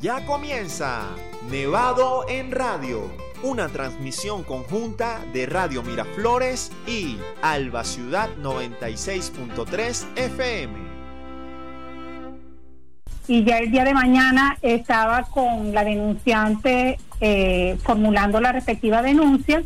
Ya comienza Nevado en Radio, una transmisión conjunta de Radio Miraflores y Alba Ciudad 96.3 FM. Y ya el día de mañana estaba con la denunciante formulando la respectiva denuncia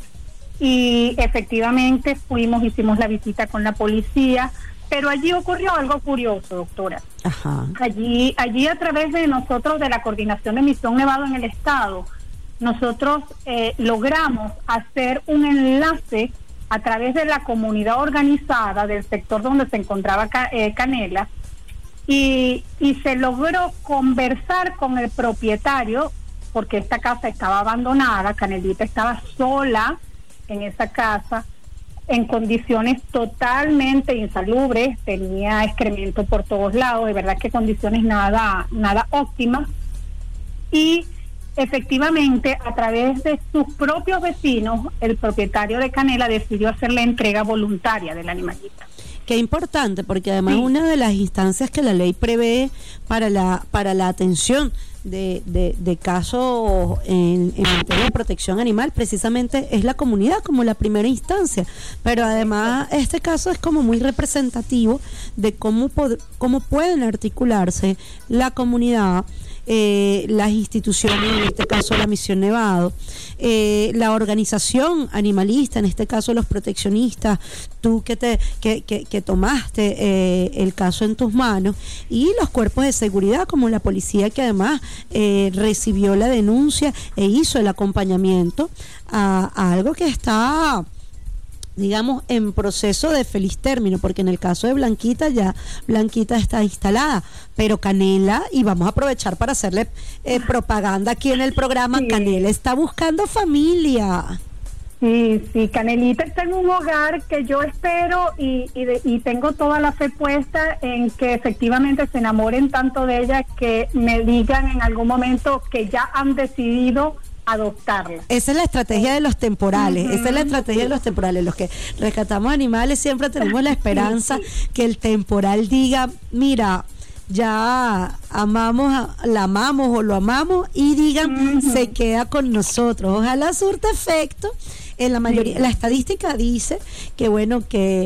y efectivamente hicimos la visita con la policía, pero allí ocurrió algo curioso, doctora. Ajá. Allí a través de nosotros, de la Coordinación de Misión Nevado en el Estado, nosotros logramos hacer un enlace a través de la comunidad organizada del sector donde se encontraba Canela, y se logró conversar con el propietario, porque esta casa estaba abandonada, Canelita estaba sola en esa casa, en condiciones totalmente insalubres, tenía excremento por todos lados, de verdad que condiciones nada óptimas, y efectivamente a través de sus propios vecinos, el propietario de Canela decidió hacer la entrega voluntaria del animalito. Qué importante, porque además una de las instancias que la ley prevé para la atención de casos en materia de protección animal precisamente es la comunidad como la primera instancia, pero además este caso es como muy representativo de cómo pueden articularse la comunidad, las instituciones, en este caso la Misión Nevado, la organización animalista, en este caso los proteccionistas, tú que tomaste el caso en tus manos, y los cuerpos de seguridad como la policía, que además recibió la denuncia e hizo el acompañamiento a algo que está, digamos, en proceso de feliz término, porque en el caso de Blanquita está instalada, pero Canela, y vamos a aprovechar para hacerle propaganda aquí en el programa, sí. Canela está buscando familia. Sí, Canelita está en un hogar que yo espero y tengo toda la fe puesta en que efectivamente se enamoren tanto de ella que me digan en algún momento que ya han decidido adoptarla. Esa es la estrategia de los temporales, los que rescatamos animales siempre tenemos la esperanza que el temporal diga, mira, ya la amamos o lo amamos, y digan, se queda con nosotros. Ojalá surta efecto. En la mayoría, la estadística dice que bueno,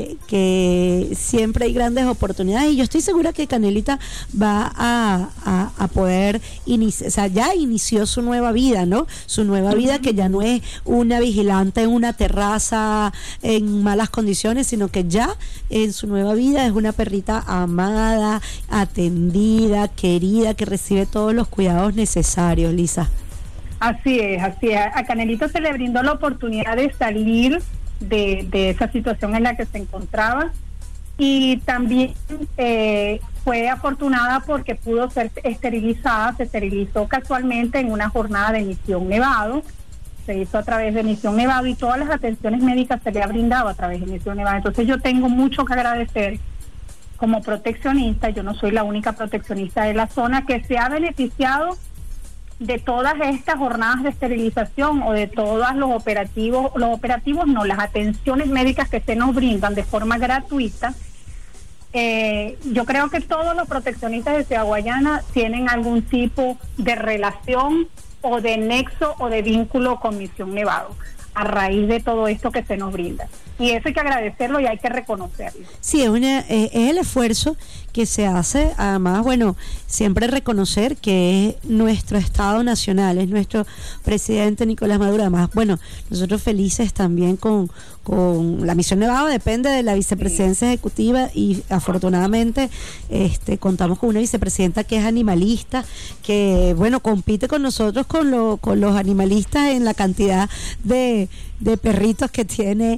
que siempre hay grandes oportunidades, y yo estoy segura que Canelita va a poder ya inició su nueva vida, ¿no? Su nueva vida, que ya no es una vigilante en una terraza en malas condiciones, sino que ya en su nueva vida es una perrita amada, atendida, querida, que recibe todos los cuidados necesarios, Lisa. Así es. A Canelita se le brindó la oportunidad de salir de esa situación en la que se encontraba, y también fue afortunada porque pudo ser esterilizada. Se esterilizó casualmente en una jornada de Misión Nevado, se hizo a través de Misión Nevado, y todas las atenciones médicas se le ha brindado a través de Misión Nevado. Entonces yo tengo mucho que agradecer como proteccionista. Yo no soy la única proteccionista de la zona que se ha beneficiado de todas estas jornadas de esterilización o de todos los operativos, las atenciones médicas que se nos brindan de forma gratuita. Yo creo que todos los proteccionistas de Ciudad Guayana tienen algún tipo de relación o de nexo o de vínculo con Misión Nevado a raíz de todo esto que se nos brinda. Y eso hay que agradecerlo y hay que reconocerlo. Sí, es el esfuerzo que se hace. Además, bueno, siempre reconocer que es nuestro Estado Nacional, es nuestro presidente Nicolás Maduro. Además, bueno, nosotros felices también con la Misión Nevado, depende de la vicepresidencia ejecutiva, y afortunadamente contamos con una vicepresidenta que es animalista, que bueno, compite con nosotros con los animalistas en la cantidad de perritos que tiene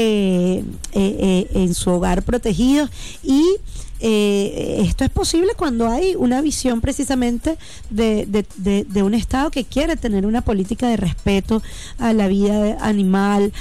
en su hogar protegidos, y esto es posible cuando hay una visión precisamente de un Estado que quiere tener una política de respeto a la vida animal,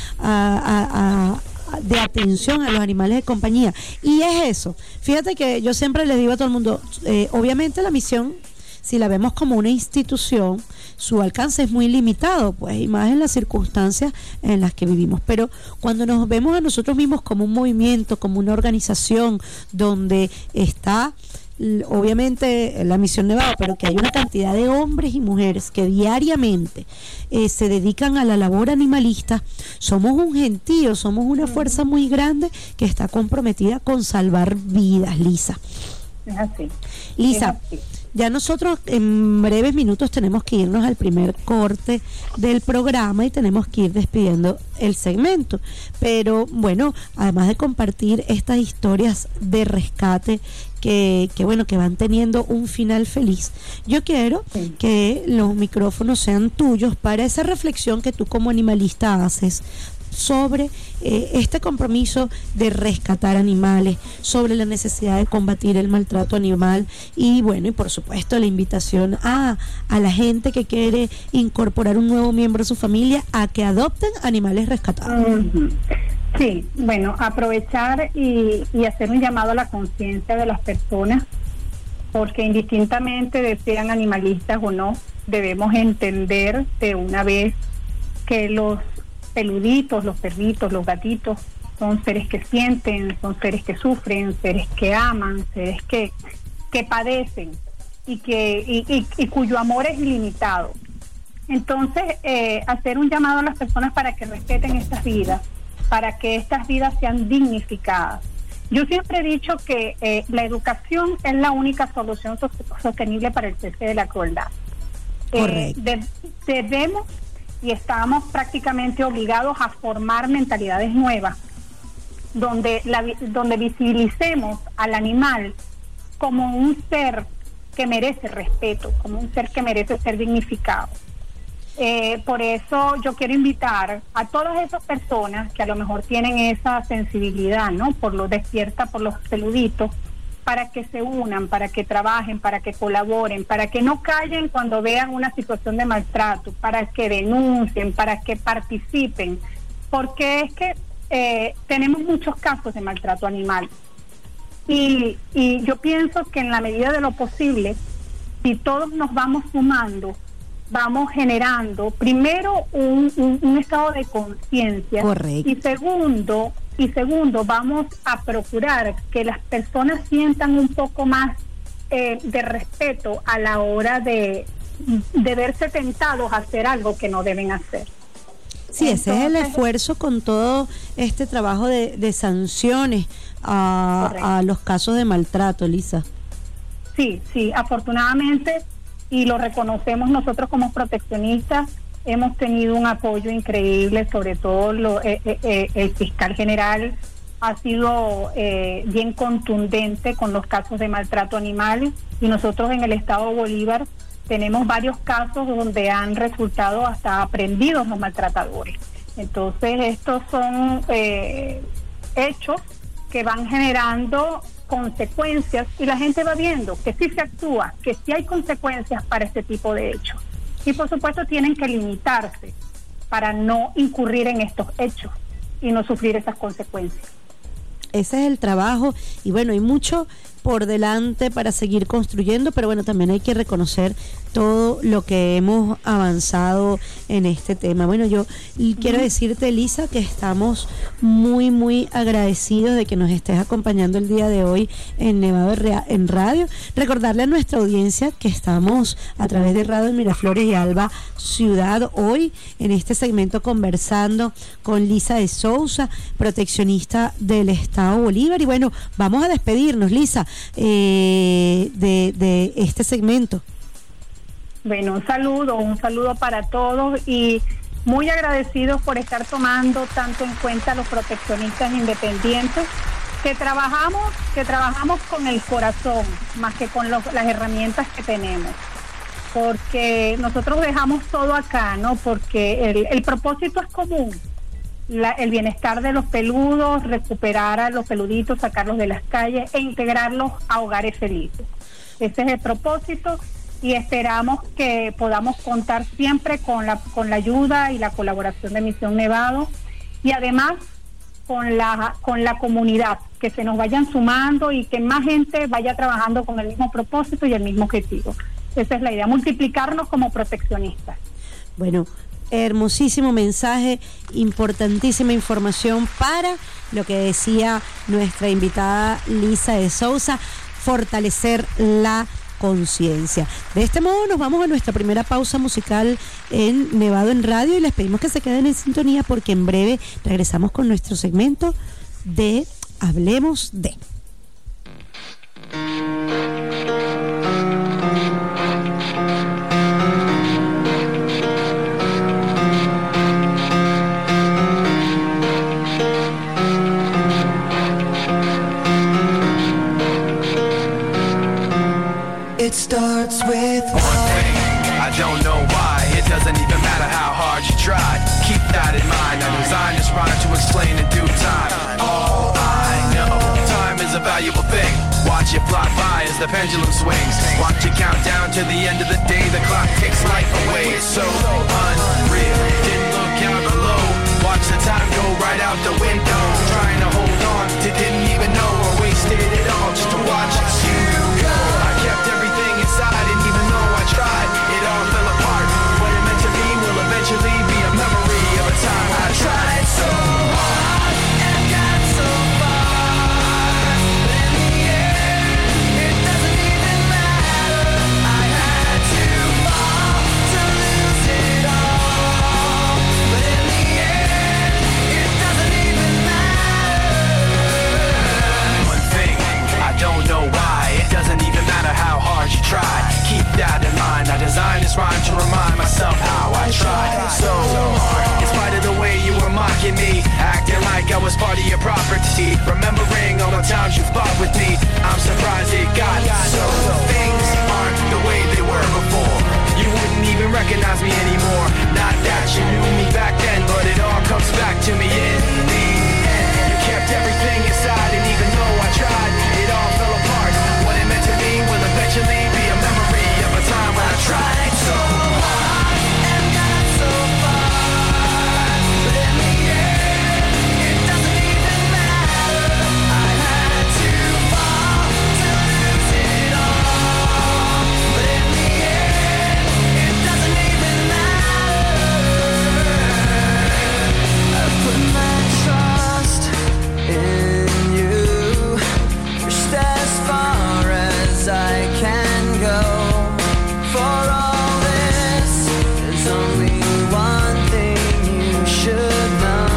de atención a los animales de compañía. Y es eso, fíjate que yo siempre les digo a todo el mundo, obviamente la misión, si la vemos como una institución, su alcance es muy limitado, pues, y más en las circunstancias en las que vivimos. Pero cuando nos vemos a nosotros mismos como un movimiento, como una organización donde está obviamente la Misión Nevado, pero que hay una cantidad de hombres y mujeres que diariamente se dedican a la labor animalista. Somos un gentío, somos una fuerza muy grande que está comprometida con salvar vidas, Lisa. Es así. Lisa, es así. Ya nosotros en breves minutos tenemos que irnos al primer corte del programa y tenemos que ir despidiendo el segmento. Pero bueno, además de compartir estas historias de rescate que van teniendo un final feliz, yo quiero que los micrófonos sean tuyos para esa reflexión que tú como animalista haces sobre este compromiso de rescatar animales, sobre la necesidad de combatir el maltrato animal y bueno, y por supuesto la invitación a la gente que quiere incorporar un nuevo miembro a su familia a que adopten animales rescatados. Sí, bueno, aprovechar y hacer un llamado a la conciencia de las personas, porque indistintamente de sean animalistas o no, debemos entender de una vez que los peluditos, los perritos, los gatitos son seres que sienten, son seres que sufren, seres que aman, seres que padecen y cuyo amor es ilimitado. Entonces, hacer un llamado a las personas para que respeten estas vidas, para que estas vidas sean dignificadas. Yo siempre he dicho que la educación es la única solución sostenible para el cese de la crueldad. Debemos y estamos prácticamente obligados a formar mentalidades nuevas, donde visibilicemos al animal como un ser que merece respeto, como un ser que merece ser dignificado. Por eso yo quiero invitar a todas esas personas que a lo mejor tienen esa sensibilidad, ¿no? Por los peluditos, para que se unan, para que trabajen, para que colaboren, para que no callen cuando vean una situación de maltrato, para que denuncien, para que participen, porque es que tenemos muchos casos de maltrato animal y yo pienso que en la medida de lo posible, si todos nos vamos sumando, vamos generando primero un estado de conciencia. Correcto. Y segundo, vamos a procurar que las personas sientan un poco más de respeto a la hora de verse tentados a hacer algo que no deben hacer. Sí, ese es el esfuerzo con todo este trabajo de sanciones a los casos de maltrato, Lisa. Sí, afortunadamente, y lo reconocemos nosotros como proteccionistas, hemos tenido un apoyo increíble, sobre todo el fiscal general ha sido bien contundente con los casos de maltrato animal y nosotros en el estado de Bolívar tenemos varios casos donde han resultado hasta aprendidos los maltratadores. Entonces estos son hechos que van generando consecuencias y la gente va viendo que sí se actúa, que sí hay consecuencias para este tipo de hechos. Y por supuesto tienen que limitarse para no incurrir en estos hechos y no sufrir esas consecuencias. Ese es el trabajo y bueno, hay mucho por delante para seguir construyendo, pero bueno, también hay que reconocer todo lo que hemos avanzado en este tema. Bueno, yo quiero decirte, Lisa, que estamos muy, muy agradecidos de que nos estés acompañando el día de hoy en Nevado en Radio. Recordarle a nuestra audiencia que estamos a través de Radio Miraflores y Alba Ciudad hoy en este segmento conversando con Lisa de Sousa, proteccionista del Estado Bolívar. Y bueno, vamos a despedirnos, Lisa, de este segmento. Bueno, un saludo para todos y muy agradecidos por estar tomando tanto en cuenta a los proteccionistas independientes que trabajamos con el corazón más que con las herramientas que tenemos, porque nosotros dejamos todo acá, ¿no? Porque el propósito es común, el bienestar de los peludos, recuperar a los peluditos, sacarlos de las calles e integrarlos a hogares felices. Ese es el propósito. Y esperamos que podamos contar siempre con la ayuda y la colaboración de Misión Nevado y además con la comunidad, que se nos vayan sumando y que más gente vaya trabajando con el mismo propósito y el mismo objetivo. Esa es la idea, multiplicarnos como proteccionistas. Bueno, hermosísimo mensaje, importantísima información para lo que decía nuestra invitada Lisa de Sousa. fortalecer la conciencia. De este modo nos vamos a nuestra primera pausa musical en Nevado en Radio y les pedimos que se queden en sintonía porque en breve regresamos con nuestro segmento de Hablemos de. It starts with one thing, I don't know why. It doesn't even matter how hard you try. Keep that in mind. I designed this rhyme to explain in due time. All I know, time is a valuable thing. Watch it fly by as the pendulum swings. Watch it count down to the end of the day. The clock takes life away. It's so unreal. Didn't look out below. Watch the time go right out the window. Trying to hold on to didn't even know I wasted it all just to watch you go. I kept everything inside and even though I tried, it all fell apart. What it meant to be will eventually be a memory of a time I tried so hard and got so far. But in the end, it doesn't even matter. I had to fall to lose it all. But in the end, it doesn't even matter. One thing, I don't know why. It doesn't even matter how hard you try. Keep that in mind. I designed this rhyme to remind myself how I tried so hard. In spite of the way you were mocking me, acting like I was part of your property, remembering all the times you fought with me, I'm surprised it got so. Things aren't the way they were before. You wouldn't even recognize me anymore. Not that you knew me back then, but it all comes back to me in the end. You kept everything inside, and even though I tried, it all fell apart. What it meant to me will eventually be a memory of a time when I tried so hard and got so far. But in the end, it doesn't even matter. I had to fall to lose it all. But in the end, it doesn't even matter. I put my trust in you, pushed as far as I can go. For all this, there's only one thing you should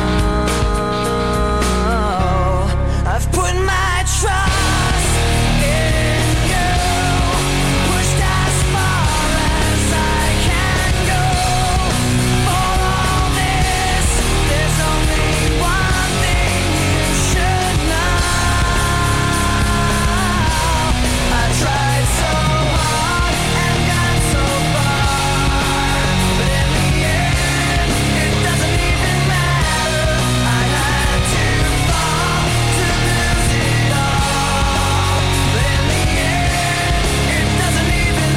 know. I've put my trust in you, pushed as far as I can go. For all this, there's only one thing you should know. I tried so hard and got so far, but in the end, it doesn't even matter. I had to fall to lose it all, but in the end, it doesn't even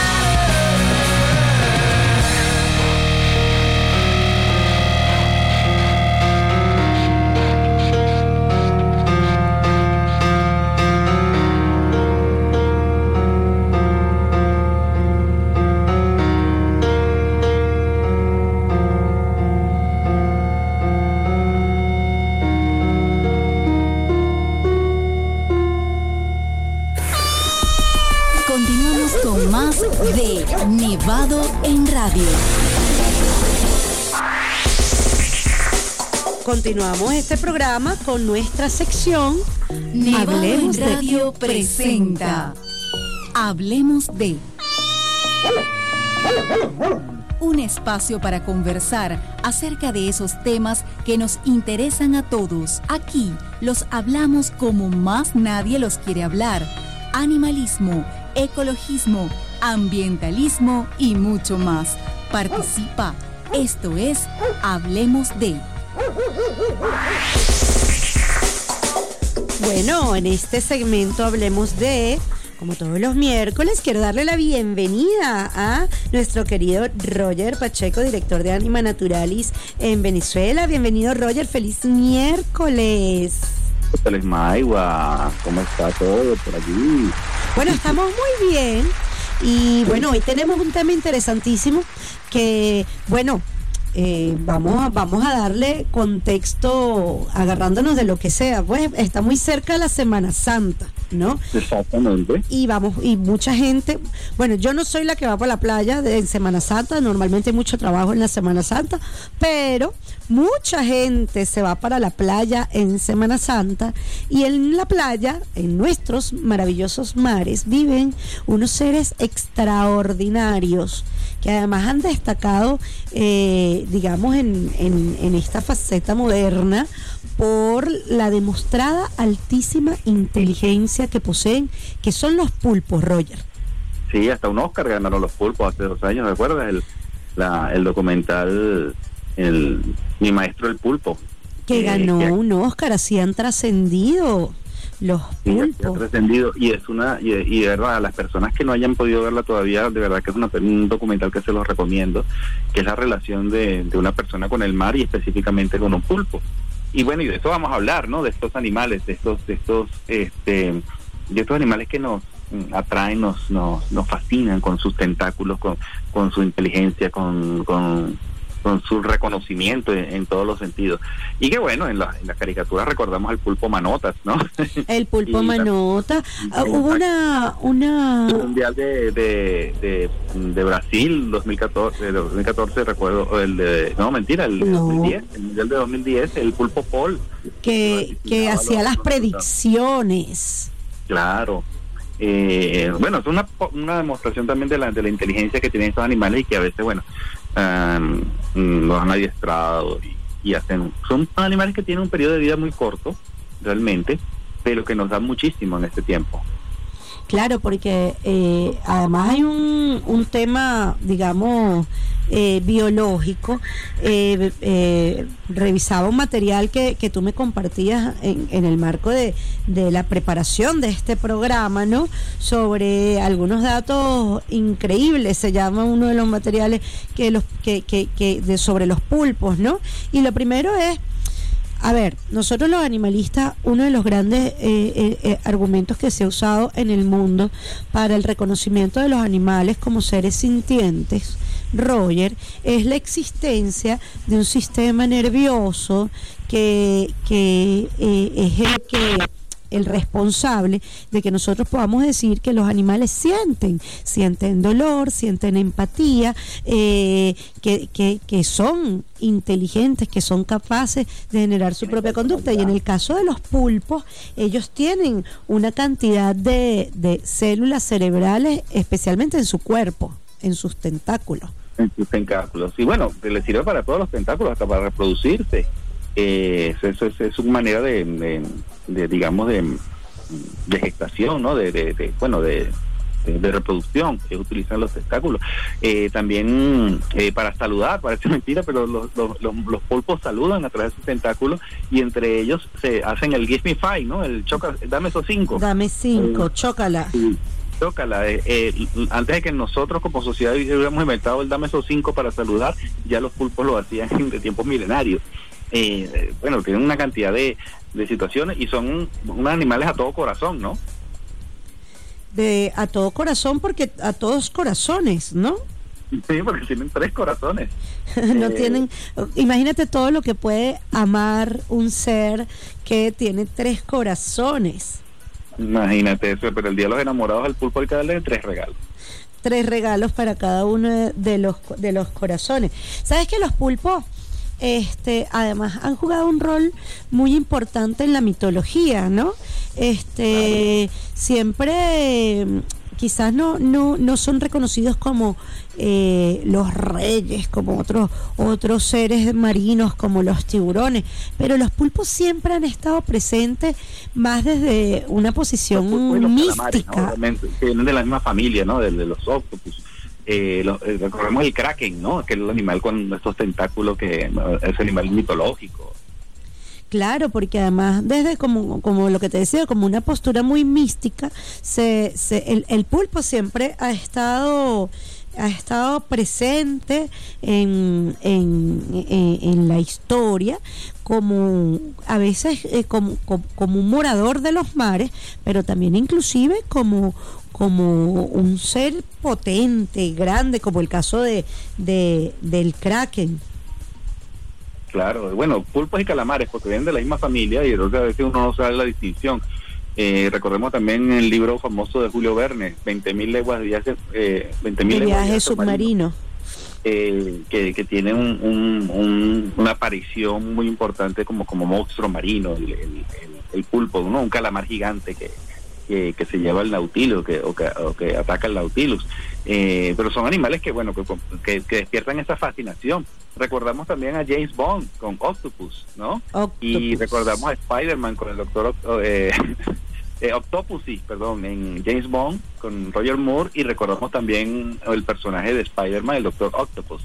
Continuamos con más de Nevado en Radio. Continuamos este programa con nuestra sección Nevado Hablemos en de. Radio presenta Hablemos de. Un espacio para conversar acerca de esos temas que nos interesan a todos. Aquí los hablamos como más nadie los quiere hablar. Animalismo, ecologismo, ambientalismo y mucho más. Participa. Esto es Hablemos de. Bueno, en este segmento Hablemos de, como todos los miércoles, quiero darle la bienvenida a nuestro querido Roger Pacheco, director de Anima Naturalis en Venezuela. Bienvenido, Roger, feliz miércoles. Feliz Maigua, ¿cómo está todo por allí? Bueno, estamos muy bien y bueno, hoy tenemos un tema interesantísimo que, bueno, vamos a darle contexto agarrándonos de lo que sea, pues está muy cerca de la Semana Santa, ¿no? Exactamente. Y mucha gente, bueno, yo no soy la que va para la playa en Semana Santa, normalmente hay mucho trabajo en la Semana Santa, pero mucha gente se va para la playa en Semana Santa, y en la playa, en nuestros maravillosos mares, viven unos seres extraordinarios que además han destacado, digamos, en esta faceta moderna por la demostrada altísima inteligencia que poseen, que son los pulpos, Roger. Sí, hasta un Oscar ganaron los pulpos hace 2 años, ¿recuerdas? El documental Mi Maestro el Pulpo. Que ganó un Oscar, así han trascendido los pulpos. Ha trascendido, y de verdad, a las personas que no hayan podido verla todavía, de verdad que es un documental que se los recomiendo, que es la relación de una persona con el mar y específicamente con un pulpo. Y bueno, y de eso vamos a hablar, ¿no? De estos animales, de estos animales que nos atraen, nos fascinan con sus tentáculos, con su inteligencia, con su reconocimiento en todos los sentidos. Y que bueno, en la caricatura recordamos al pulpo Manotas, ¿no? El pulpo Manota. Hubo una mundial de Brasil 2014 recuerdo, el mundial de 2010, el pulpo Paul que hacía las predicciones. Claro. Bueno, es una demostración también de la inteligencia que tienen estos animales, y que a veces, bueno, los han adiestrado y son animales que tienen un periodo de vida muy corto, realmente, pero que nos dan muchísimo en este tiempo. Claro, porque además hay un tema, digamos, biológico. Revisaba un material que tú me compartías en el marco de la preparación de este programa, ¿no? Sobre algunos datos increíbles. Se llama uno de los materiales sobre los pulpos, ¿no? Y lo primero es, a ver, nosotros los animalistas, uno de los grandes argumentos que se ha usado en el mundo para el reconocimiento de los animales como seres sintientes, Roger, es la existencia de un sistema nervioso que es el responsable de que nosotros podamos decir que los animales sienten dolor, sienten empatía, que son inteligentes, que son capaces de generar su propia conducta. Y en el caso de los pulpos, ellos tienen una cantidad de células cerebrales, especialmente en su cuerpo, en sus tentáculos. Y bueno, les sirve para todos los tentáculos, hasta para reproducirse. Eso es una manera de gestación, ¿no? De reproducción, que utilizan los tentáculos. También para saludar, parece mentira, pero los pulpos saludan a través de sus tentáculos, y entre ellos se hacen el Give Me Five, ¿no? El dame esos 5. Dame 5, chócala. Chócala. Antes de que nosotros como sociedad hubiéramos inventado el dame esos 5 para saludar, ya los pulpos lo hacían de tiempos milenarios. Bueno, tienen una cantidad de situaciones, y son unos animales a todo corazón, ¿no? A todo corazón, porque a todos corazones, ¿no? Sí, porque tienen 3 corazones. No tienen, imagínate todo lo que puede amar un ser que tiene 3 corazones. Imagínate eso, pero el día de los enamorados al pulpo hay que darle 3 regalos. 3 regalos para cada uno de los corazones. ¿Sabes que los pulpos además han jugado un rol muy importante en la mitología, ¿no? Claro. Siempre quizás no son reconocidos como los reyes, como otros seres marinos como los tiburones, pero los pulpos siempre han estado presentes más desde una posición mística. Calamares, ¿no? Vienen de la misma familia, ¿no? De los octopus. Recordemos el kraken, ¿no? Que es el animal con estos tentáculos, que es animal mitológico. Claro, porque además desde como lo que te decía, como una postura muy mística, el pulpo siempre ha estado presente en la historia, como a veces como un morador de los mares, pero también inclusive como un ser potente, grande, como el caso del kraken. Claro, bueno, pulpos y calamares, porque vienen de la misma familia y entonces a veces uno no sabe la distinción. Recordemos también el libro famoso de Julio Verne, 20.000 leguas de viaje, 20.000 viaje submarino. Que tiene una aparición muy importante como monstruo marino, el pulpo, ¿no? Un calamar gigante que se lleva el Nautilus, o que ataca el Nautilus. Pero son animales que despiertan esa fascinación. Recordamos también a James Bond con Octopus, ¿no? Y recordamos a Spider-Man con el doctor Octopussy, en James Bond con Roger Moore, y recordamos también el personaje de Spider-Man, el doctor Octopus.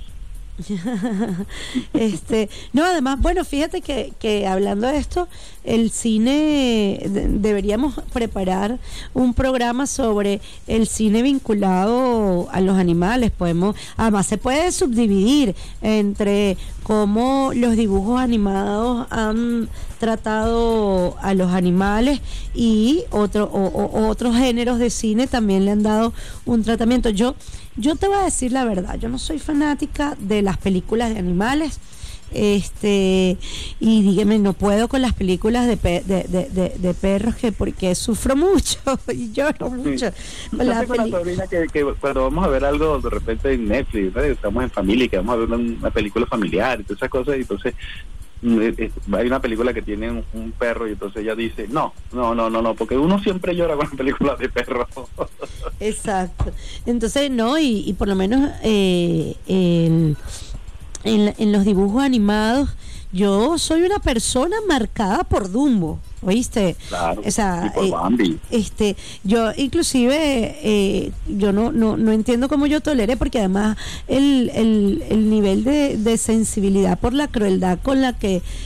No, además, bueno, fíjate que hablando de esto, el cine, deberíamos preparar un programa sobre el cine vinculado a los animales. Además se puede subdividir entre cómo los dibujos animados han tratado a los animales y otros géneros de cine también le han dado un tratamiento. Yo te voy a decir la verdad, yo no soy fanática de las películas de animales, y dígame, no puedo con las películas de perros, porque sufro mucho y lloro mucho. Con la sobrina que cuando vamos a ver algo de repente en Netflix, ¿no? Estamos en familia y que vamos a ver una película familiar y todas esas cosas, y entonces hay una película que tiene un perro y entonces ella dice no, porque uno siempre llora con las películas de perros. Exacto. Entonces no, y por lo menos en los dibujos animados yo soy una persona marcada por Dumbo, ¿oíste? Claro, o sea, y por Bambi. Yo inclusive yo no entiendo cómo yo toleré, porque además el nivel de sensibilidad por la crueldad con la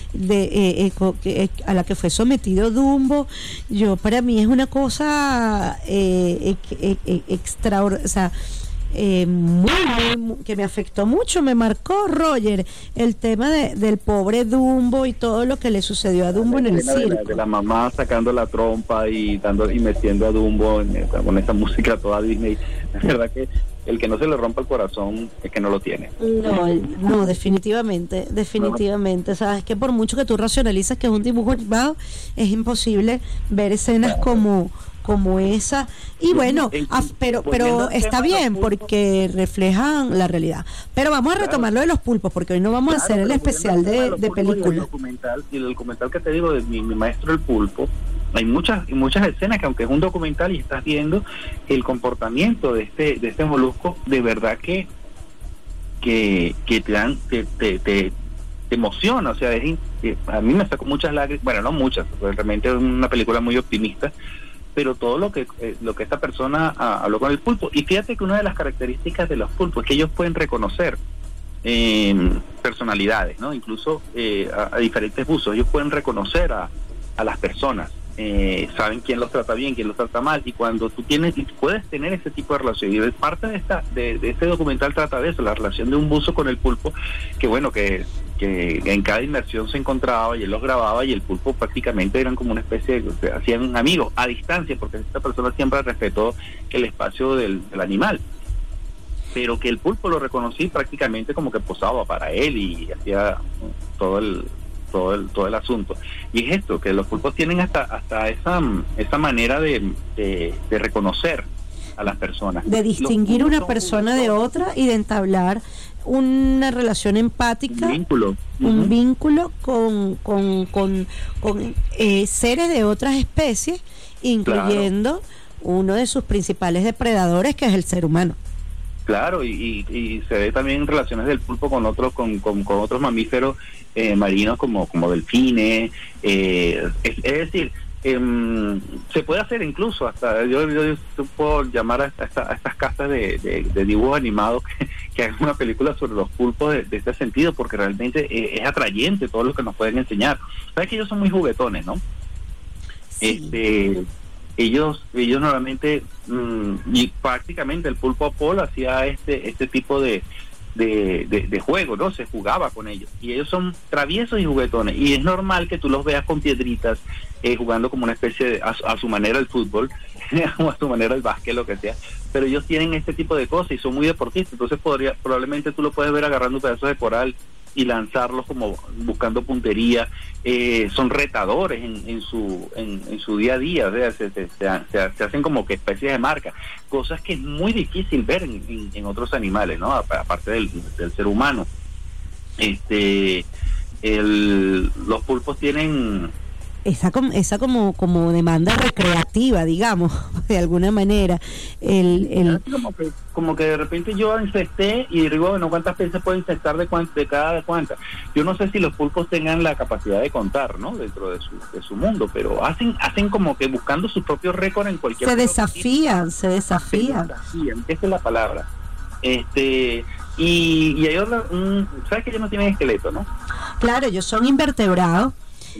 a la que fue sometido Dumbo, para mí es una cosa extraordinaria, o sea, muy, que me afectó mucho, me marcó, Roger, el tema del pobre Dumbo y todo lo que le sucedió a Dumbo en el circo. De la mamá sacando la trompa y metiendo a Dumbo con esa música toda Disney. Es verdad que el que no se le rompa el corazón es que no lo tiene. No, definitivamente. Sabes que por mucho que tú racionalizas que es un dibujo animado, es imposible ver escenas como esa, y bueno, pero está bien porque reflejan la realidad. Pero vamos a retomar lo de los pulpos, porque hoy no vamos a hacer el especial de película. Y el documental que te digo de mi maestro el pulpo, hay muchas escenas que, aunque es un documental y estás viendo el comportamiento de este molusco, de verdad que te emociona. O sea, a mí me sacó muchas lágrimas, bueno, no muchas, porque realmente es una película muy optimista, pero todo lo que esta persona habló con el pulpo. Y fíjate que una de las características de los pulpos es que ellos pueden reconocer personalidades, ¿no? Incluso a diferentes buzos, ellos pueden reconocer a las personas, saben quién los trata bien, quién los trata mal, y cuando tú puedes tener ese tipo de relación, y parte de este documental trata de eso, la relación de un buzo con el pulpo, que bueno, que en cada inmersión se encontraba y él los grababa, y el pulpo prácticamente eran como una especie de, hacían amigos a distancia, porque esta persona siempre respetó el espacio del animal, pero que el pulpo lo reconocí prácticamente como que posaba para él y hacía todo el asunto. Y es esto, que los pulpos tienen hasta esa manera de reconocer a las personas, de distinguir una persona de otra y de entablar una relación empática, un vínculo con seres de otras especies, incluyendo uno de sus principales depredadores, que es el ser humano. Claro, y se ve también relaciones del pulpo con otros otros mamíferos marinos como delfines, es decir, se puede hacer incluso hasta yo puedo llamar a estas casas de dibujos animados que hagan una película sobre los pulpos de este sentido, porque realmente es atrayente todo lo que nos pueden enseñar. Sabes que ellos son muy juguetones, ¿no? Sí. Ellos normalmente y prácticamente el pulpo Apolo hacía este tipo de juego, ¿no? Se jugaba con ellos, y ellos son traviesos y juguetones, y es normal que tú los veas con piedritas, jugando como una especie de, a su manera el fútbol o a su manera el básquet, lo que sea, pero ellos tienen este tipo de cosas y son muy deportistas. Entonces probablemente tú lo puedes ver agarrando pedazos de coral y lanzarlos como buscando puntería. Son retadores en su día a día, o sea, se hacen como que especies de marca, cosas que es muy difícil ver en otros animales, ¿no? Aparte del ser humano. Los pulpos tienen esa como demanda recreativa, digamos, de alguna manera. Como que de repente yo insecté y digo, bueno, ¿cuántas veces puedo insectar de cada cuántas? Yo no sé si los pulpos tengan la capacidad de contar, ¿no? Dentro de su mundo, pero hacen como que buscando sus propios récords en cualquier... Se desafían. Esa es la palabra. Y hay otra, ¿sabes que ellos no tienen esqueleto, no? Claro, ellos son invertebrados.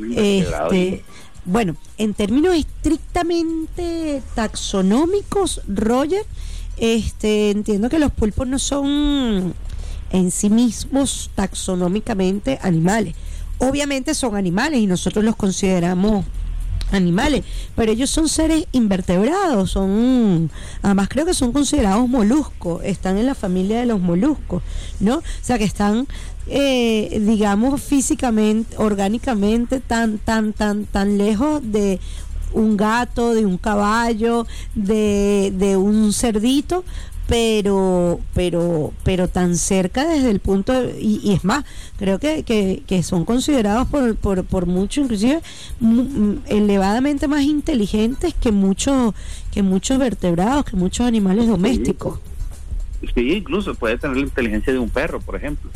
Bueno, en términos estrictamente taxonómicos, Roger, entiendo que los pulpos no son en sí mismos taxonómicamente animales. Obviamente son animales y nosotros los consideramos animales, pero ellos son seres invertebrados, además creo que son considerados moluscos, están en la familia de los moluscos, ¿no? O sea que están digamos físicamente, orgánicamente tan lejos de un gato, de un caballo, de un cerdito, pero tan cerca desde el punto y es más, creo que son considerados por muchos, inclusive elevadamente más inteligentes que muchos vertebrados, que muchos animales domésticos. Sí, incluso puede tener la inteligencia de un perro, por ejemplo.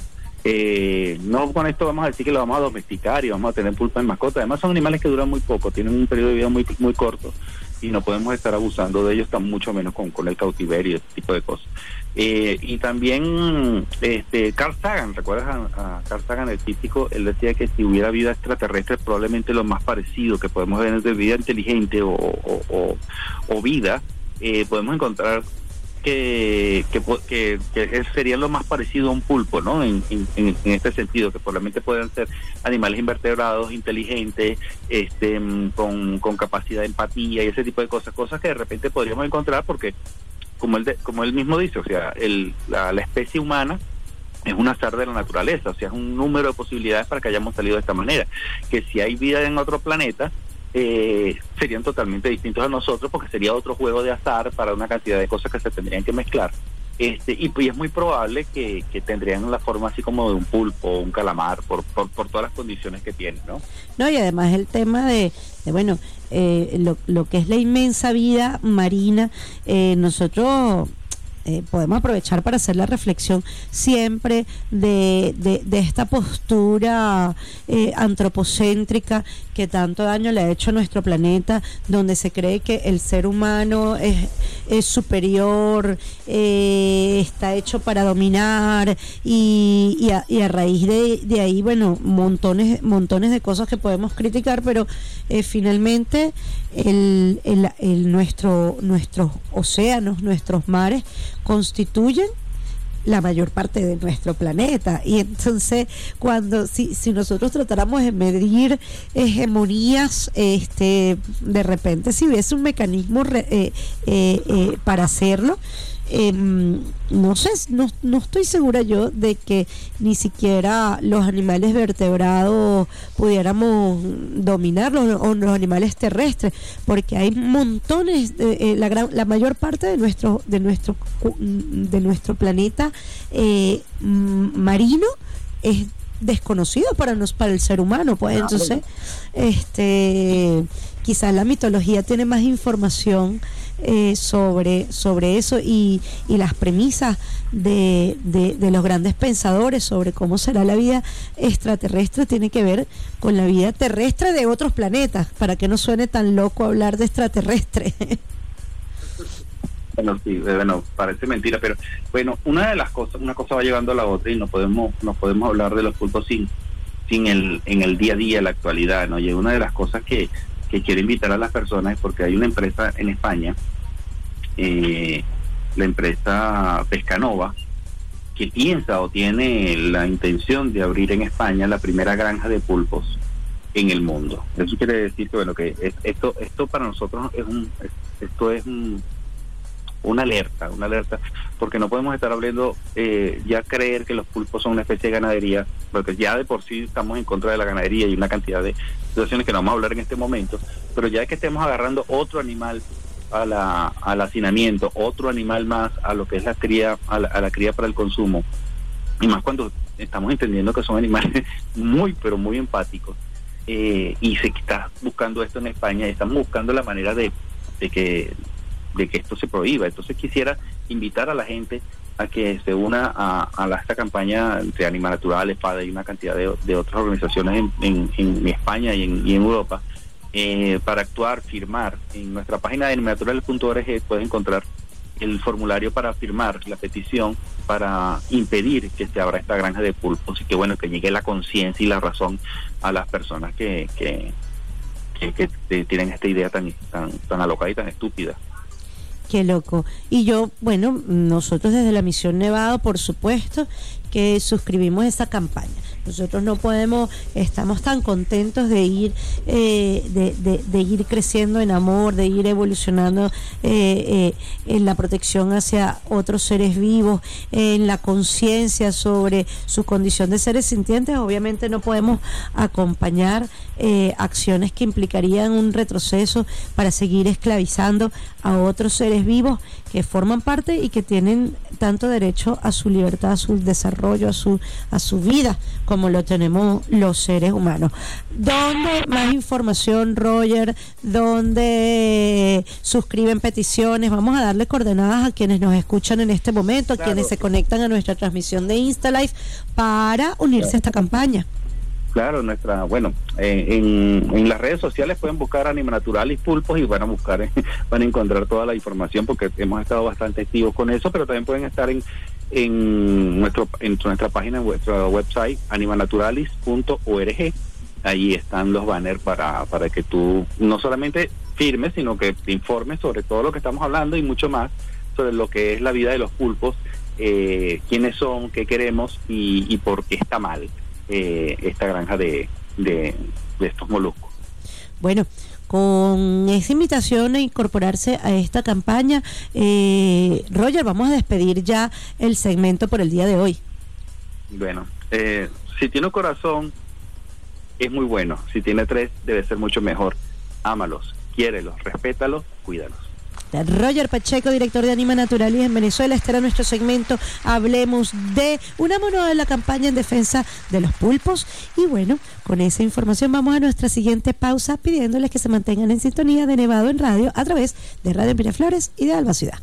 No con esto vamos a decir que lo vamos a domesticar y vamos a tener pulpos en mascota. Además son animales que duran muy poco, tienen un periodo de vida muy corto y no podemos estar abusando de ellos, tan mucho menos con el cautiverio y este tipo de cosas. Y también Carl Sagan, ¿recuerdas a Carl Sagan, el físico? Él decía que si hubiera vida extraterrestre, probablemente lo más parecido que podemos ver entre vida inteligente o vida, podemos encontrar que sería lo más parecido a un pulpo, ¿no? En este sentido, que probablemente puedan ser animales invertebrados, inteligentes, con capacidad de empatía y ese tipo de cosas que de repente podríamos encontrar, porque como él mismo dice, o sea, la especie humana es un azar de la naturaleza, o sea, es un número de posibilidades para que hayamos salido de esta manera, que si hay vida en otro planeta, serían totalmente distintos a nosotros, porque sería otro juego de azar para una cantidad de cosas que se tendrían que mezclar, y pues es muy probable que tendrían la forma así como de un pulpo o un calamar por todas las condiciones que tienen, ¿no? Y además el tema de bueno, lo que es la inmensa vida marina, nosotros podemos aprovechar para hacer la reflexión siempre de esta postura antropocéntrica que tanto daño le ha hecho a nuestro planeta, donde se cree que el ser humano es superior, está hecho para dominar y a raíz de ahí, bueno, montones de cosas que podemos criticar, pero finalmente nuestros océanos, nuestros mares constituyen la mayor parte de nuestro planeta, y entonces si nosotros tratáramos de medir hegemonías, de repente si hubiese un mecanismo para hacerlo, no sé, no estoy segura yo de que ni siquiera los animales vertebrados pudiéramos dominarlos, o los animales terrestres, porque hay montones, la mayor parte de nuestro planeta marino es desconocido para el ser humano, pues entonces quizás la mitología tiene más información sobre eso, y las premisas de los grandes pensadores sobre cómo será la vida extraterrestre tiene que ver con la vida terrestre de otros planetas, para que no suene tan loco hablar de extraterrestre. Bueno, sí, parece mentira, pero bueno, una cosa va llevando a la otra, y no podemos hablar de los pulpos sin en el día a día, la actualidad, ¿no? Y una de las cosas que quiero invitar a las personas es porque hay una empresa en España, la empresa Pescanova, que piensa o tiene la intención de abrir en España la primera granja de pulpos en el mundo. Eso quiere decir que bueno, que esto para nosotros es una alerta, porque no podemos estar hablando, ya creer que los pulpos son una especie de ganadería porque ya de por sí estamos en contra de la ganadería y una cantidad de situaciones que no vamos a hablar en este momento, pero ya que estemos agarrando otro animal al hacinamiento, otro animal más a lo que es la cría, a la cría para el consumo, y más cuando estamos entendiendo que son animales muy, pero muy empáticos, y se está buscando esto en España, y estamos buscando la manera de que esto se prohíba. Entonces quisiera invitar a la gente a que se una a esta campaña de Anima Naturales, FADA y una cantidad de otras organizaciones en España y en Europa, para actuar, firmar. En nuestra página de animanaturales.org puedes encontrar el formulario para firmar la petición para impedir que se abra esta granja de pulpos, y que bueno, que llegue la conciencia y la razón a las personas que tienen esta idea tan alocada y tan estúpida. Qué loco. Y yo, bueno, nosotros desde la Misión Nevado, por supuesto, que suscribimos esa campaña. Nosotros no podemos, estamos tan contentos de ir de ir creciendo en amor, de ir evolucionando en la protección hacia otros seres vivos, en la conciencia sobre su condición de seres sintientes. Obviamente no podemos acompañar acciones que implicarían un retroceso para seguir esclavizando a otros seres vivos que forman parte y que tienen tanto derecho a su libertad, a su desarrollo, a su vida, como lo tenemos los seres humanos. ¿Dónde más información, Roger? ¿Dónde suscriben peticiones? Vamos a darle coordenadas a quienes nos escuchan en este momento, claro, a quienes se conectan a nuestra transmisión de InstaLive para unirse a esta campaña. Claro, en las redes sociales pueden buscar Anima Naturalis Pulpos y van a encontrar toda la información, porque hemos estado bastante activos con eso, pero también pueden estar en nuestra página, en nuestro website, animanaturales.org. Ahí están los banners para que tú no solamente firmes, sino que te informes sobre todo lo que estamos hablando y mucho más sobre lo que es la vida de los pulpos, quiénes son, qué queremos y por qué está mal esta granja de estos moluscos. Bueno, con esa invitación a incorporarse a esta campaña, Roger, vamos a despedir ya el segmento por el día de hoy. Bueno, si tiene un corazón es muy bueno, si tiene 3 debe ser mucho mejor. Ámalos, quiérelos, respétalos, cuídalos. Roger Pacheco, director de Anima Naturalis en Venezuela. Este era nuestro segmento. Hablemos unámonos a la campaña en defensa de los pulpos. Y bueno, con esa información vamos a nuestra siguiente pausa, pidiéndoles que se mantengan en sintonía de Nevado en Radio a través de Radio Miraflores y de Alba Ciudad.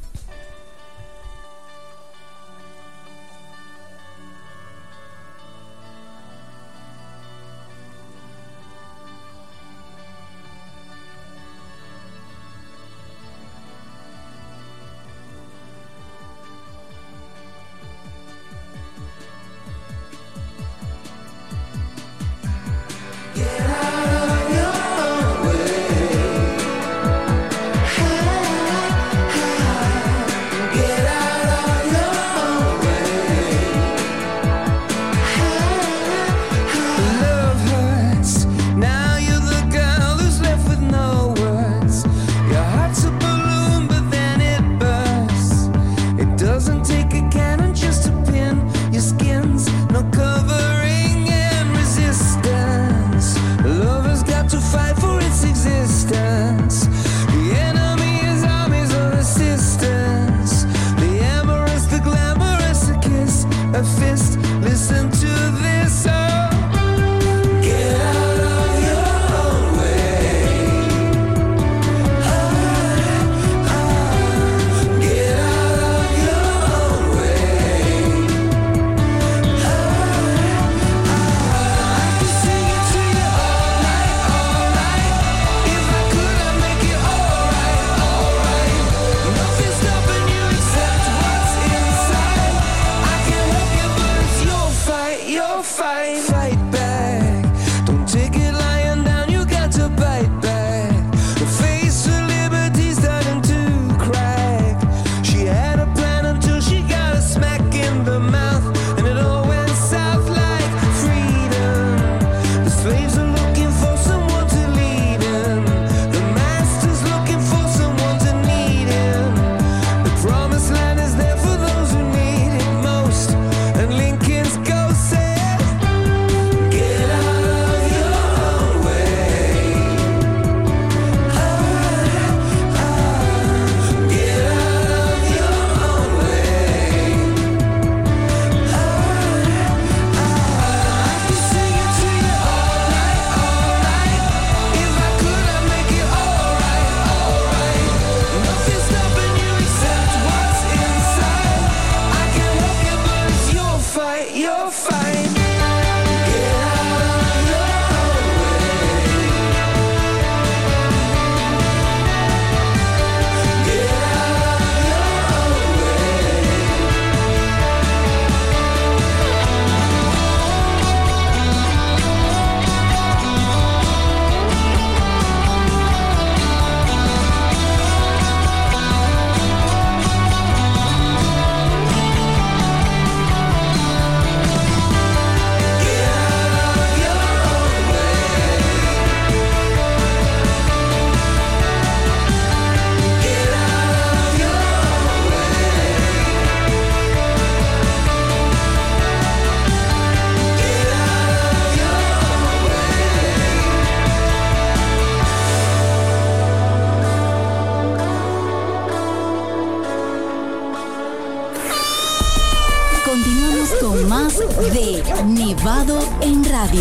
Seguimos con más de Nevado en Radio.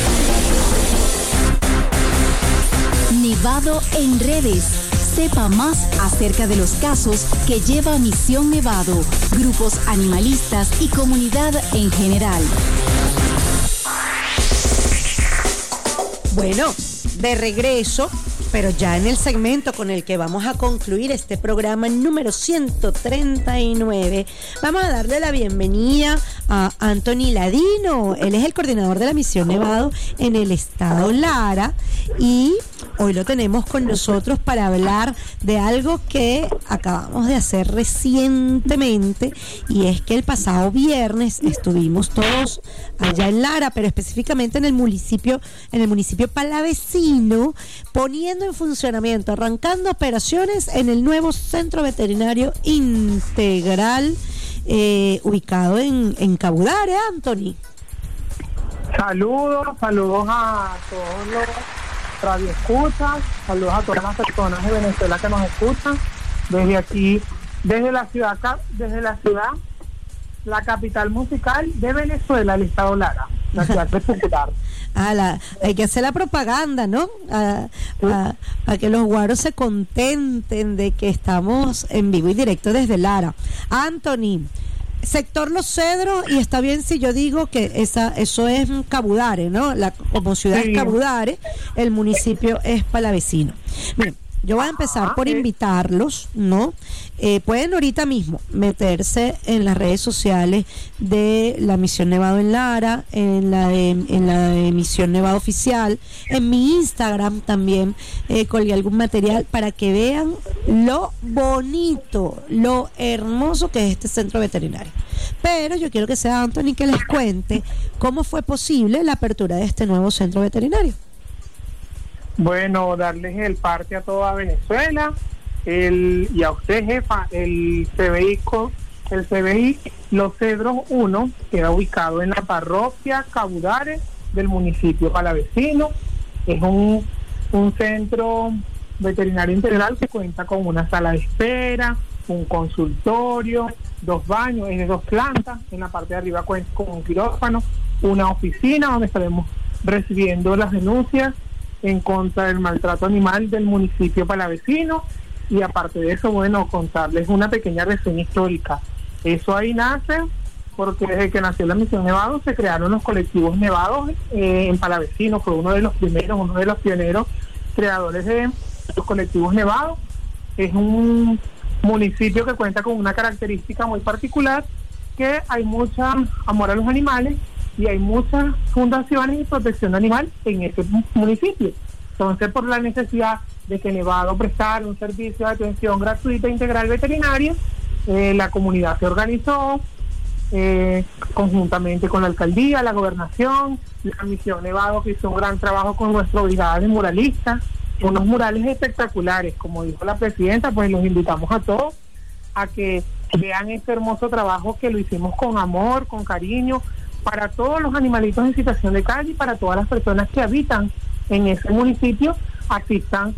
Nevado en redes. Sepa más acerca de los casos que lleva Misión Nevado, grupos animalistas y comunidad en general. Bueno, de regreso, pero ya en el segmento con el que vamos a concluir este programa número 139, vamos a darle la bienvenida a Anthony Ladino. Él es el coordinador de la Misión Nevado en el estado Lara y hoy lo tenemos con nosotros para hablar de algo que acabamos de hacer recientemente, y es que el pasado viernes estuvimos todos allá en Lara, pero específicamente en el municipio palavecino, poniendo en funcionamiento, arrancando operaciones en el nuevo centro veterinario integral ubicado en Cabudare, Anthony. Saludos a todos los radioescuchas, saludos a todas las personas de Venezuela que nos escuchan desde aquí, desde la ciudad, la capital musical de Venezuela, el estado Lara, la ciudad popular. Hay que hacer la propaganda, ¿no? A que los guaros se contenten de que estamos en vivo y directo desde Lara. Anthony, sector Los Cedros, y está bien si yo digo que eso es Cabudare, ¿no? Como ciudad Sí. es Cabudare, el municipio es palavecino. Miren, yo voy a empezar por invitarlos, ¿no? Pueden ahorita mismo meterse en las redes sociales de la Misión Nevado en Lara, en la de Misión Nevado Oficial, en mi Instagram también colgué algún material para que vean lo bonito, lo hermoso que es este centro veterinario. Pero yo quiero que sea Anthony que les cuente cómo fue posible la apertura de este nuevo centro veterinario. Bueno, darles el parte a toda Venezuela y a usted, jefa. El CBI Los Cedros 1 queda ubicado en la parroquia Cabudare del municipio palavecino. Es un centro veterinario integral que cuenta con una sala de espera, un consultorio, 2 baños, es de 2 plantas. En la parte de arriba cuenta con un quirófano, una oficina donde estaremos recibiendo las denuncias en contra del maltrato animal del municipio palavecino. Y aparte de eso, bueno, contarles una pequeña reseña histórica. Eso ahí nace porque desde que nació la Misión Nevado se crearon los colectivos nevados en palavecino. Fue uno de los pioneros creadores de los colectivos nevados. Es un municipio que cuenta con una característica muy particular, que hay mucha amor a los animales y hay muchas fundaciones y protección animal en ese municipio. Entonces, por la necesidad de que Nevado prestara un servicio de atención gratuita e integral veterinaria, la comunidad se organizó conjuntamente con la alcaldía, la gobernación, la Misión Nevado, que hizo un gran trabajo con nuestra brigada de muralistas, unos murales espectaculares. Como dijo la presidenta, pues los invitamos a todos a que vean este hermoso trabajo que lo hicimos con amor, con cariño, para todos los animalitos en situación de calle y para todas las personas que habitan en ese municipio, asistan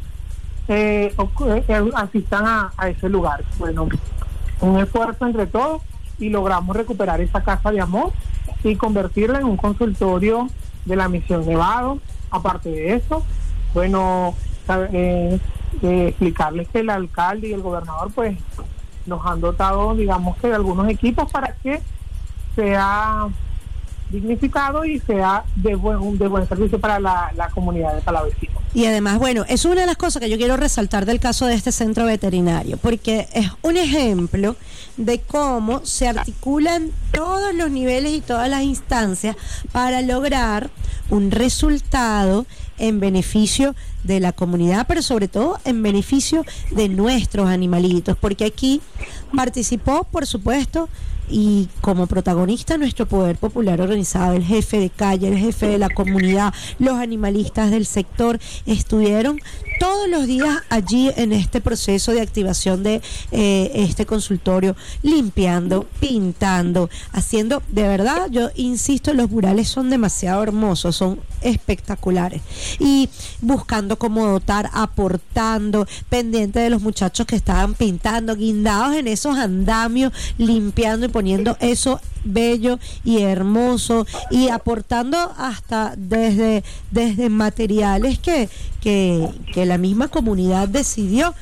a ese lugar. Bueno, un esfuerzo entre todos y logramos recuperar esa casa de amor y convertirla en un consultorio de la Misión Nevado. Aparte de eso, bueno, explicarles que el alcalde y el gobernador pues nos han dotado, digamos, que de algunos equipos para que sea dignificado y sea de buen servicio para la comunidad de palavecino. Y además, bueno, es una de las cosas que yo quiero resaltar del caso de este centro veterinario, porque es un ejemplo de cómo se articulan todos los niveles y todas las instancias para lograr un resultado en beneficio de la comunidad, pero sobre todo en beneficio de nuestros animalitos, porque aquí participó, por supuesto, y como protagonista nuestro poder popular organizado, el jefe de calle, el jefe de la comunidad, los animalistas del sector estuvieron todos los días allí en este proceso de activación de este consultorio, limpiando, pintando, haciendo, de verdad, yo insisto, los murales son demasiado hermosos, son espectaculares, y buscando cómo dotar, aportando, pendiente de los muchachos que estaban pintando, guindados en esos andamios, limpiando y poniendo eso bello y hermoso y aportando hasta desde materiales que la misma comunidad decidió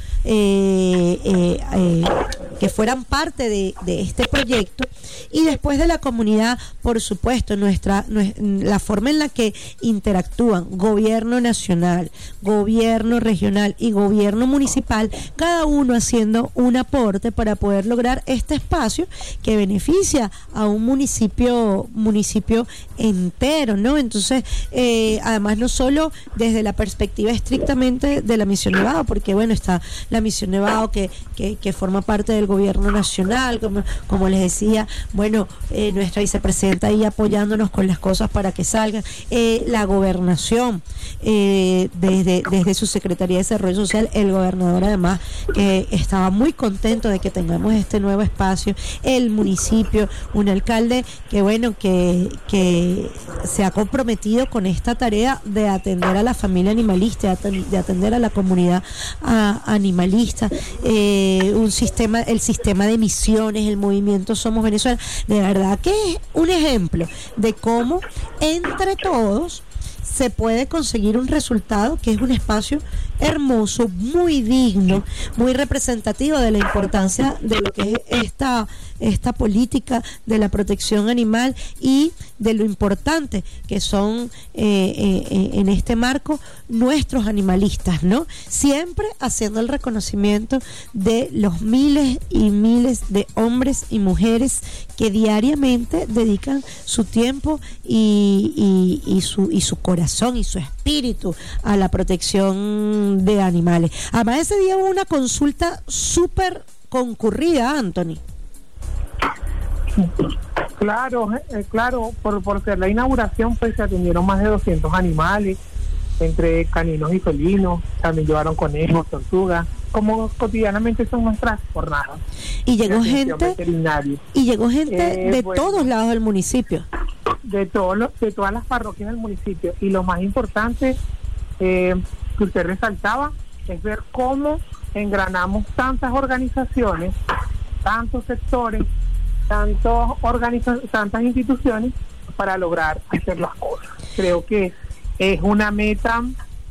que fueran parte de este proyecto. Y después de la comunidad, por supuesto, la forma en la que interactúan gobierno nacional, gobierno regional y gobierno municipal, cada uno haciendo un aporte para poder lograr este espacio que beneficia a un municipio entero, ¿no? Entonces, además, no solo desde la perspectiva estrictamente de la Misión Nevado, porque bueno, está la Misión Nevado que forma parte del gobierno nacional, como les decía, bueno, nuestra vicepresidenta ahí apoyándonos con las cosas para que salgan, la gobernación, desde su Secretaría de Desarrollo Social, el gobernador además estaba muy contento de que tengamos este nuevo espacio, el municipio, un alcalde que bueno, que se ha comprometido con esta tarea de atender a la familia animalista, de atender a la comunidad animalista, el sistema de misiones, el movimiento Somos Venezuela, de verdad que es un ejemplo de cómo entre todos se puede conseguir un resultado que es un espacio hermoso, muy digno, muy representativo de la importancia de lo que es esta política de la protección animal y de lo importante que son en este marco nuestros animalistas, ¿no? Siempre haciendo el reconocimiento de los miles y miles de hombres y mujeres que diariamente dedican su tiempo y su corazón y su espíritu a la protección de animales. Además, ese día hubo una consulta súper concurrida, Anthony. Claro, por ser la inauguración, pues se atendieron más de 200 animales, entre caninos y felinos, también llevaron conejos, tortugas, como cotidianamente son nuestras jornadas. Y llegó gente de todos lados del municipio. De todas las parroquias del municipio. Y lo más importante que usted resaltaba es ver cómo engranamos tantas organizaciones, tantos sectores, tantas instituciones para lograr hacer las cosas. Creo que es una meta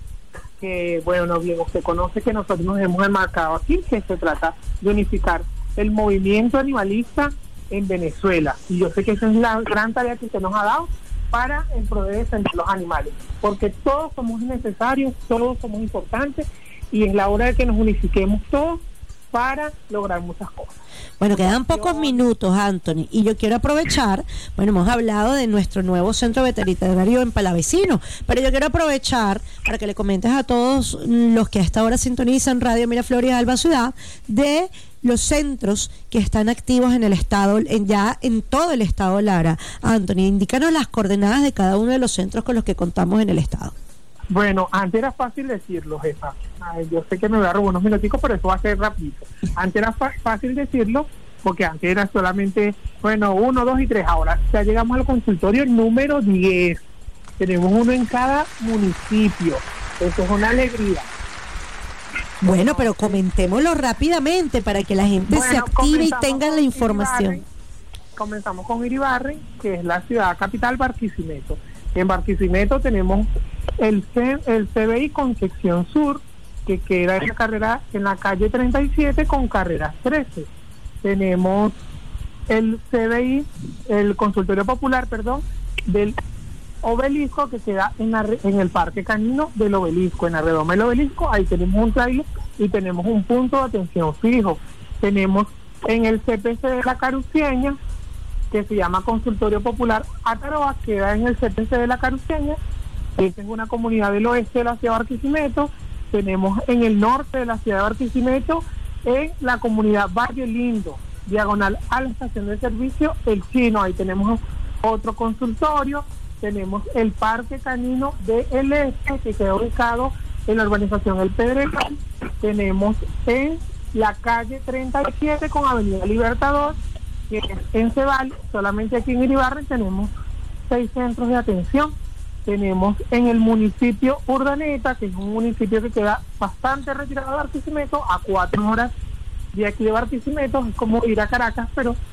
que, bueno, bien usted conoce que nosotros nos hemos enmarcado aquí, que se trata de unificar el movimiento animalista en Venezuela. Y yo sé que esa es la gran tarea que usted nos ha dado para en pro de defender los animales, porque todos somos necesarios, todos somos importantes, y es la hora de que nos unifiquemos todos para lograr muchas cosas. Bueno, quedan pocos minutos, Anthony, y yo quiero aprovechar, bueno, hemos hablado de nuestro nuevo centro veterinario en Palavecino, pero yo quiero aprovechar para que le comentes a todos los que a esta hora sintonizan Radio Miraflores Alba Ciudad, de los centros que están activos en el estado, ya en todo el estado Lara. Anthony, indícanos las coordenadas de cada uno de los centros con los que contamos en el estado. Bueno, antes era fácil decirlo, jefa. Yo sé que me voy a robar unos minuticos, pero eso va a ser rápido. Antes era fácil decirlo, porque antes era solamente, 1, 2 y 3. Ahora ya llegamos al consultorio número 10. Tenemos uno en cada municipio. Eso es una alegría. Bueno, pero comentémoslo rápidamente para que la gente se active y tenga la información. Comenzamos con Iribarren, que es la ciudad capital, Barquisimeto. En Barquisimeto tenemos el CBI Concepción Sur, que queda en la calle 37 con carreras 13. Tenemos el CBI, el Consultorio Popular, del Obelisco, que queda en el Parque Canino del Obelisco, en la redoma del Obelisco. Ahí tenemos un trailer y tenemos un punto de atención fijo. Tenemos en el CPC de la Caruceña, que se llama Consultorio Popular Ataroa, queda en el CPC de la Caruceña. Esta es una comunidad del oeste de la ciudad de Barquisimeto. Tenemos en el norte de la ciudad de Barquisimeto, en la comunidad Valle Lindo, diagonal a la estación de servicio El Chino. Ahí tenemos otro consultorio. Tenemos el Parque Canino de El Este, que queda ubicado en la urbanización El Pedregal. Tenemos en la calle 37 con Avenida Libertador, que es en Cebal. Solamente aquí en Iribarren tenemos 6 centros de atención. Tenemos en el municipio Urdaneta, que es un municipio que queda bastante retirado de Barquisimeto, a 4 horas de aquí de Barquisimeto. Es como ir a Caracas, pero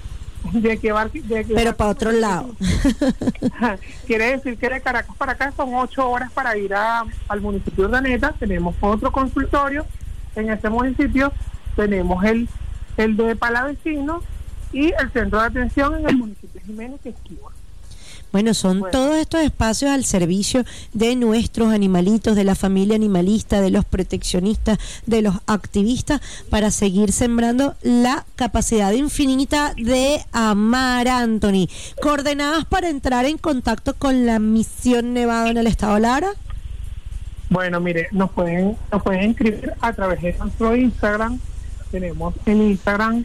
Pero para otro lado. Quiere decir que de Caracas para acá son 8 horas para ir al municipio de Urdaneta. Tenemos otro consultorio en ese municipio, tenemos el de Palavecino y el centro de atención en el municipio de Jiménez, que es Esquiva. Bueno, son todos estos espacios al servicio de nuestros animalitos, de la familia animalista, de los proteccionistas, de los activistas, para seguir sembrando la capacidad infinita de amar, Anthony. ¿Coordenadas para entrar en contacto con la Misión Nevado en el Estado Lara? Bueno, mire, nos pueden escribir a través de nuestro Instagram. Tenemos en Instagram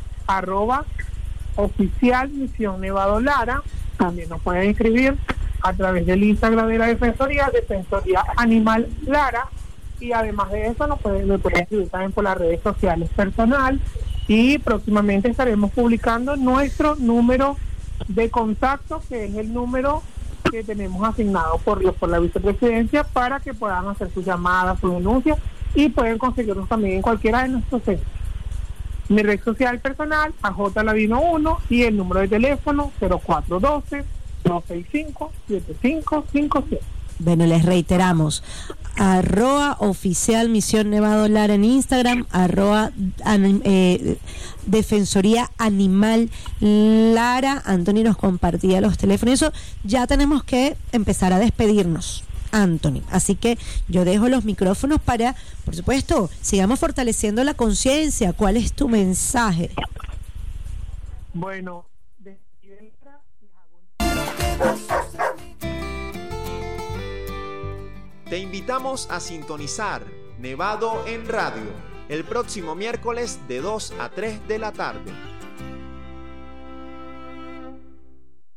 @oficial Misión Nevado Lara. También nos pueden escribir a través del Instagram de la Defensoría Animal Lara, y además de eso me pueden escribir también por las redes sociales personal, y próximamente estaremos publicando nuestro número de contacto, que es el número que tenemos asignado por la vicepresidencia, para que puedan hacer sus llamadas, sus denuncias, y pueden conseguirnos también en cualquiera de nuestros centros. Mi red social personal, AJLadino1, y el número de teléfono 0412-265-7557. Bueno, les reiteramos, @oficial Misión Nevado Lara en Instagram, Defensoría Animal Lara. Anthony nos compartía los teléfonos. Eso ya tenemos que empezar a despedirnos, Anthony. Así que yo dejo los micrófonos para, por supuesto, sigamos fortaleciendo la conciencia. ¿Cuál es tu mensaje? Bueno, te invitamos a sintonizar Nevado en Radio el próximo miércoles de 2 a 3 de la tarde.